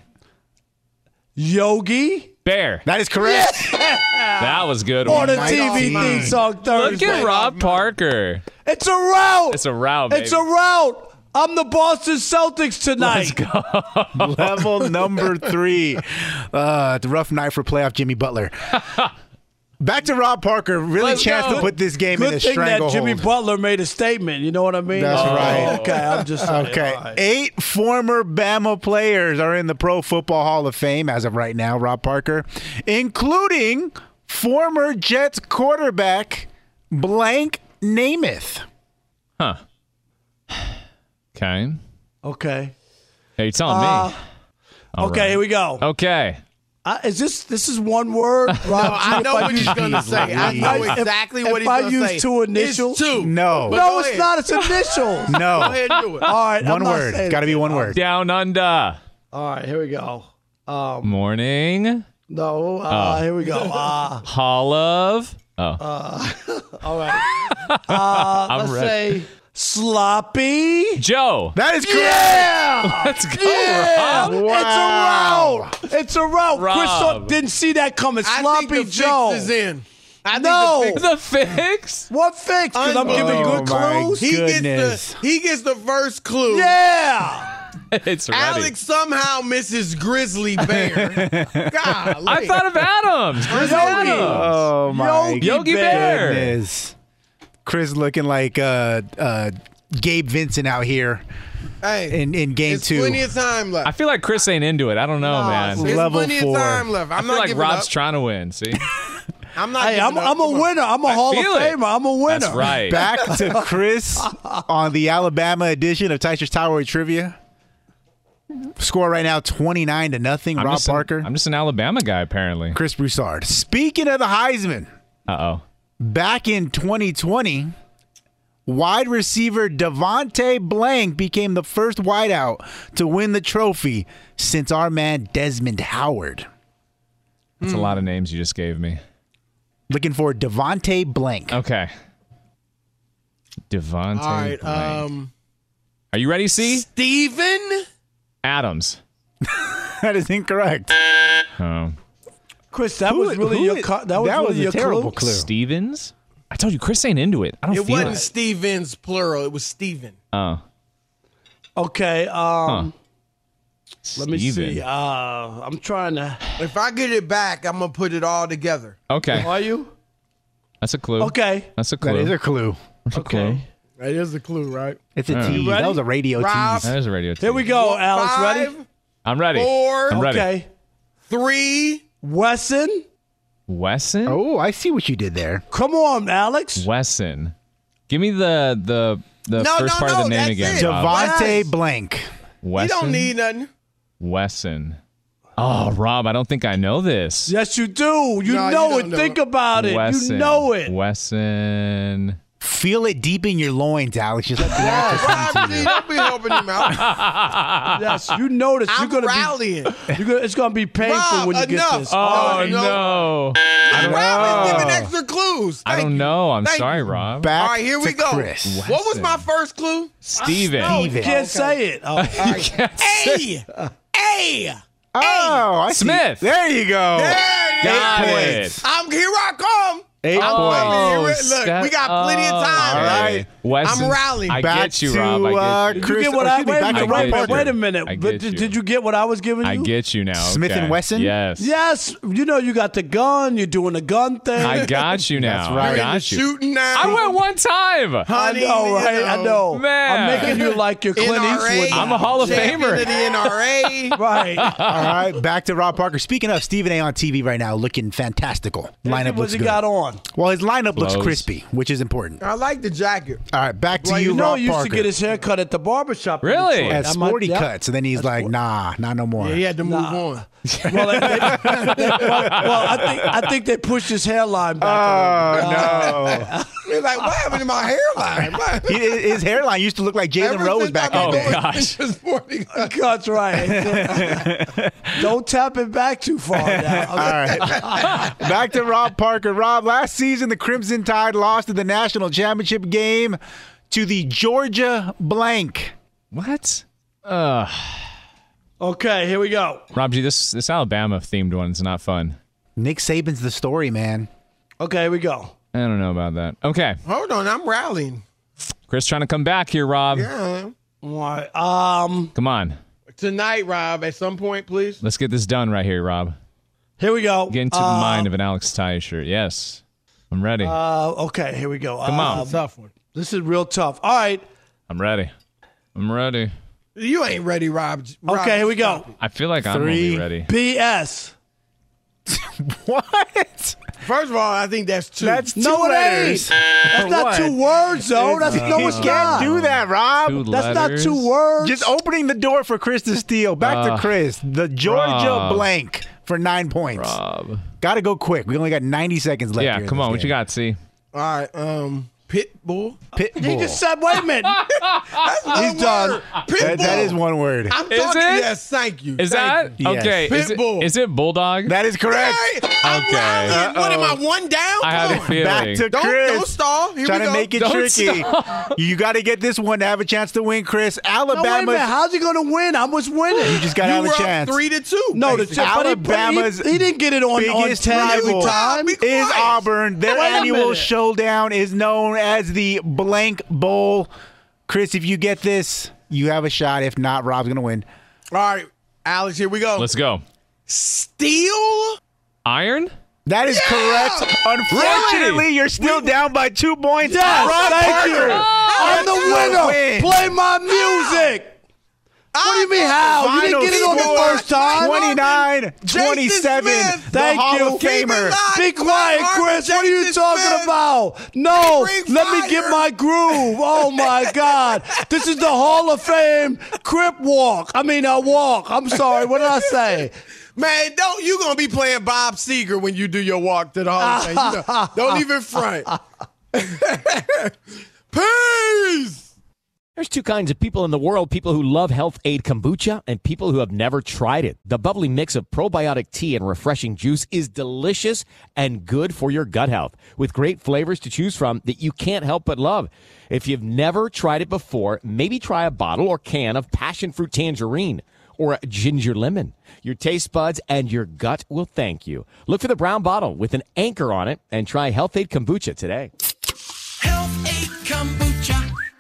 Yogi Bear. That is correct. That was good. on One. a T V theme song Look Thursday. at Rob Parker. It's a route. It's a route, baby. It's a route. I'm the Boston Celtics tonight. Let's go. Level number three. Uh, it's a rough night for playoff Jimmy Butler. Back to Rob Parker. Really Let's chance go. to put this game Good in a thing that stranglehold. Jimmy Butler made a statement. You know what I mean? That's Oh, right. Okay, I'm just saying. Okay. All right. Eight former Bama players are in the Pro Football Hall of Fame as of right now, Rob Parker, including former Jets quarterback Blank Namath. Huh. Okay. Okay. Hey, you're telling Uh, me. All okay, right. here we go. Okay. Uh, is this this is one word? Rob, No, I know what he's going to say. I know If- exactly if what he's I going to say. use two initials? It's two. No. But no, go it's ahead. not. It's initials. No. Go ahead and do it. All right. I'm One not word. saying Got to be it. one word. Down under. All right, here we go. Um, Morning. no, uh, Oh. here we go. Uh, Hall of. Oh. uh, all right. Uh, I'm let's ready. say sloppy. Joe. That is correct. Yeah. Let's go, Yeah. Rob. Wow. It's a route. It's a route. Rob. Chris saw- didn't see that coming. I Sloppy think the Joe. fix is in. I No. think the fix The fix? What fix? Because I'm giving Oh, good my clues. He Goodness. gets the he gets the first clue. Yeah. It's ready. Alex somehow misses Grizzly Bear. God, I thought of Adams. Grizzly Yogi. Adams. Oh, my Yogi Yogi Bear. Bear. goodness. Chris looking like uh, uh, Gabe Vincent out here hey, in, in game it's two. plenty of time left. I feel like Chris ain't into it. I don't know, Nah, man. There's level plenty four. of time left. I I'm feel not like giving Rob's up. trying to win. See? I'm not. Hey, giving I'm, up. I'm a Come on. winner. I'm a I Hall of feel it. Famer. I'm a winner. That's right. Back to Chris on the Alabama edition of Teicher's Tower Trivia. Score right now twenty-nine to nothing. I'm Rob just an- Parker. I'm just an Alabama guy, apparently. Chris Broussard. Speaking of the Heisman, Uh-oh. back in twenty twenty, wide receiver Devontae Blank became the first wideout to win the trophy since our man Desmond Howard. That's a lot of names you just gave me. Looking for Devontae Blank. Okay. Devontae All right. Blank. Um, Are you ready, C? Steven? Adams. That is incorrect. Oh. Chris, that Who- was really who your is- co- that was that really was a your terrible clue. clue. Stevens? I told you, Chris ain't into it. I don't It feel wasn't it. Stevens plural. It was Steven. Oh. Okay. Um, Huh. let me Steven. see. Uh, I'm trying to. If I get it back, I'm gonna put it all together. Okay. Are you? That's a clue. Okay. That's a clue. That is a clue. That's a clue. Okay. That is a clue, right? It's a All right. tease. You ready? That was a radio Rob? tease. That is a radio Here we tease. go, Alex. Five, Ready? I'm ready. Four. I'm ready. Okay. Three. Wesson. Wesson? Oh, I see what you did there. Come on, Alex. Wesson. Give me the the the No, first no, part no, of the name that's again. it. Rob. Devontae Yes. Blank. Wesson. You don't need nothing. Wesson. Oh, Rob, I don't think I know this. Yes, you do. You No, you know don't it. know Think it. about it. Wesson. You know it. Wesson. Feel it deep in your loins, Alex. Just let the answer come Rob, to see, you. don't be helping him out. Yes, you know this. You're I'm gonna rallying. be. You're gonna, it's gonna be painful Rob, when you enough. get this. Oh, no. no. Rob is know. giving extra clues. I Thank don't you. know. I'm Thank sorry, you. Rob. Back All right, here we to go. Chris. What was Wesson. my first clue? Steven. No, you Steven. can't say it. Oh. A. A. Oh, I see. Smith. There you go. There you Got go. it. I'm here. I come. Eight I'm points. coming. Here. Steph- Look, we got plenty of time. Oh, man. right. Wesson. I'm rallying. I Back get you, to, Rob. I get uh, you. Did Chris- you get what or I excuse me, wait, a back minute, to wait, Rob wait, wait a Parker. minute. I But get did, you. did you get what I was giving you? I get you now. Smith okay. and Wesson? Yes. Yes, you know you got the gun. You're doing the gun thing. I got you now. That's right. I You're in the got you. shooting now. I went one time. I Honey, know, you right? I know. Man. I'm making you like your Clint N R A. Eastwood. I'm a Hall of Champion Famer. of the N R A. Right. All right, back to Rob Parker. Speaking of, Stephen A on T V right now, looking fantastical. Lineup what looks he good. got on. Well, his lineup looks Blows. crispy, which is important. I like the jacket. All right, back to Well, you, you know, Rob he used Parker. to get his hair cut at the barbershop. in Really? Detroit. At I might- sporty yeah. cuts, and then he's like, "Nah, not no more." Yeah, he had to move on. Well, they, they, they, well, well, I think I think they pushed his hairline back. Oh no! He's like, what happened to my hairline? What? He, his hairline used to look like Jalen Ever Rose since back I've in the been day. going this morning. That's right. Don't tap it back too far now. All right. Back to Rob Parker. Rob, last season the Crimson Tide lost in the national championship game to the Georgia blank. What? Uh, Okay, here we go. Rob G, this this Alabama themed one is not fun. Nick Saban's the story, man. Okay, here we go. I don't know about that. Okay, Hold on, I'm rallying. Chris trying to come back here, Rob. Yeah. All right. Um, Come on, Tonight, Rob, at some point, please. let's get this done right here, Rob. here we go. Get into uh, the mind of an Alex Ty shirt. Yes, I'm ready. Uh, okay, here we go. Come on. Um, tough one. This is real tough. All right. I'm ready. I'm ready. You ain't ready, Rob. Rob Okay, here we go. I feel like I'm Three. only ready. B S. What? First of all, I think that's two. That's two No, it letters. ain't. That's For not what? two words, though. That's no, it's You not. can't do that, Rob. Two That's letters. not two words. Just opening the door for Chris to steal. Back Uh, to Chris. The Georgia Rob. blank for nine points. Rob. Got to go quick. We only got ninety seconds left. Yeah, here in come this on. What game. you got, C? All right, um, Pitbull. Pitbull. He just said, wait a minute. That's one He's done. word. That- Pitbull. that is one word. I'm Is talking. it? Yes, thank you. Is Thank that you. Yes. okay? Is it, Pitbull. is it Bulldog? That is correct. Hey, I'm Okay. rallying. What am I, Uh-oh. one down? I had Come a on. feeling. Back to Don't, Chris. don't stall. Here Trying we to go. make it Don't tricky. You got to get this one to have a chance to win, Chris. No, wait a Alabama. minute. How's he going to win? I was winning. You just got to You have were a up chance. three to two. No, the basically. but he- Alabama's he, he didn't get it on, on biggest ten every rival time. Be is quiet. Auburn. Their Wait a annual minute. showdown is known as the Blank Bowl. Chris, if you get this, you have a shot. If not, Rob's going to win. All right, Alex, here we go. Let's go. Steel? Iron? That is Yeah! correct. Unfortunately, Really? you're still down by two points. Yes, Rob thank Parker. you. I'm the winner. Win. Play my music. What do you mean how? You didn't get it on the Final first time. twenty-nine twenty-seven. Smith. The Thank Hall you. of Famer. Be quiet, Chris. What are you Jason talking Smith. about? No, Bring let me fire. get my groove. Oh my God, this is the Hall of Fame Crip walk. I mean, a walk. I'm sorry. What did I say? Man, don't you gonna be playing Bob Seger when you do your walk to the Hall of Fame. You know, don't even front. Peace. There's two kinds of people in the world, people who love Health Aid Kombucha and people who have never tried it. The bubbly mix of probiotic tea and refreshing juice is delicious and good for your gut health, with great flavors to choose from that you can't help but love. If you've never tried it before, maybe try a bottle or can of passion fruit tangerine or a ginger lemon. Your taste buds and your gut will thank you. Look for the brown bottle with an anchor on it and try Health Aid Kombucha today. Health Aid Kombucha.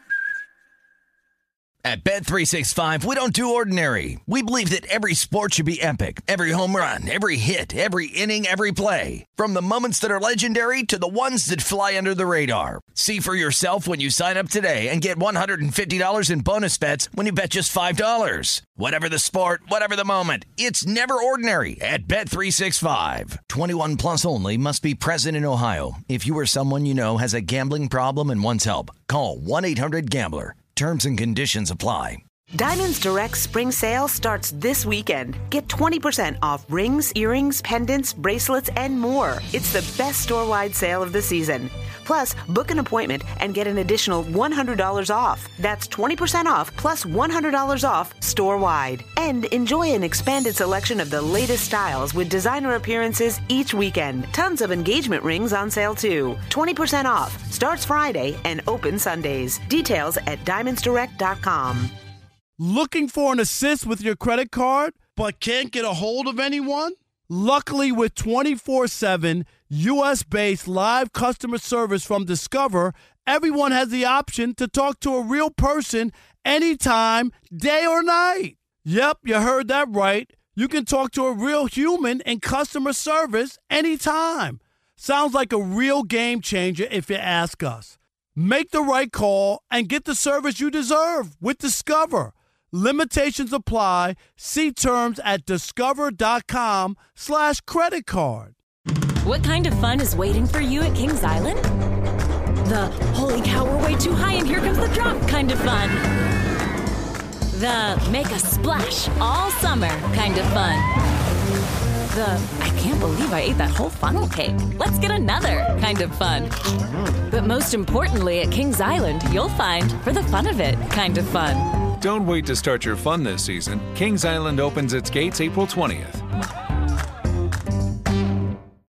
At Bet three sixty-five, we don't do ordinary. We believe that every sport should be epic. Every home run, every hit, every inning, every play. From the moments that are legendary to the ones that fly under the radar. See for yourself when you sign up today and get one hundred fifty dollars in bonus bets when you bet just five dollars. Whatever the sport, whatever the moment, it's never ordinary at Bet three sixty-five. twenty-one plus only. Must be present in Ohio. If you or someone you know has a gambling problem and wants help, call one eight hundred gambler. Terms and conditions apply. Diamonds Direct Spring Sale starts this weekend. Get twenty percent off rings, earrings, pendants, bracelets, and more. It's the best store-wide sale of the season. Plus, book an appointment and get an additional one hundred dollars off. That's twenty percent off plus one hundred dollars off store-wide. And enjoy an expanded selection of the latest styles with designer appearances each weekend. Tons of engagement rings on sale too. twenty percent off. Starts Friday and open Sundays. Details at diamonds direct dot com. Looking for an assist with your credit card, but can't get a hold of anyone? Luckily, with twenty-four seven U S-based live customer service from Discover, everyone has the option to talk to a real person anytime, day or night. Yep, you heard that right. You can talk to a real human in customer service anytime. Sounds like a real game changer if you ask us. Make the right call and get the service you deserve with Discover. Limitations apply. See terms at discover.com slash credit card. What kind of fun is waiting for you at Kings Island? The holy cow, we're way too high and here comes the drop kind of fun. The make a splash all summer kind of fun. The I can't believe I ate that whole funnel cake. Let's get another kind of fun. But most importantly, at Kings Island, you'll find, for the fun of it, kind of fun. Don't wait to start your fun this season. Kings Island opens its gates April twentieth.